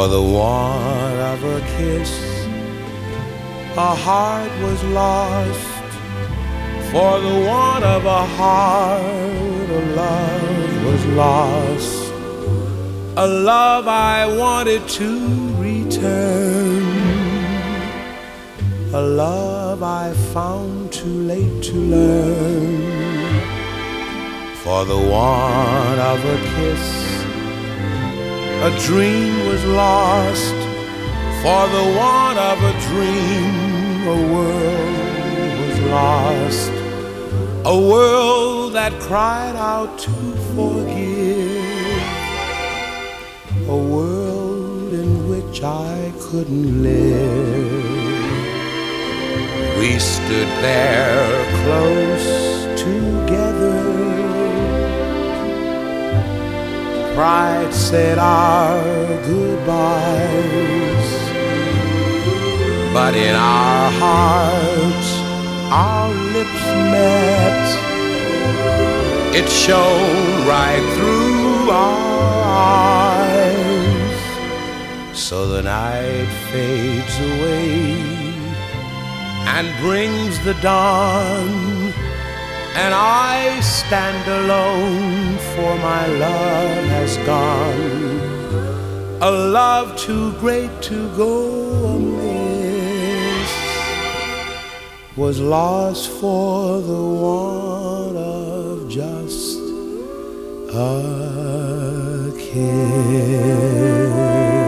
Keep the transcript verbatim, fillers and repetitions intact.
the want of a kiss, a heart was lost. For the want of a heart, a love was lost. A love I wanted to return, a love I found too late to learn. For the want of a kiss, a dream was lost. For the want of a dream, a world was lost. A world that cried out to forgive, a world in which I couldn't live. We stood there close together. Pride said our goodbyes, but in our hearts our lips met. It shone right through our eyes. So the night fades away and brings the dawn, and I stand alone, for my love has gone. A love too great to go amiss was lost for the want of just a kiss.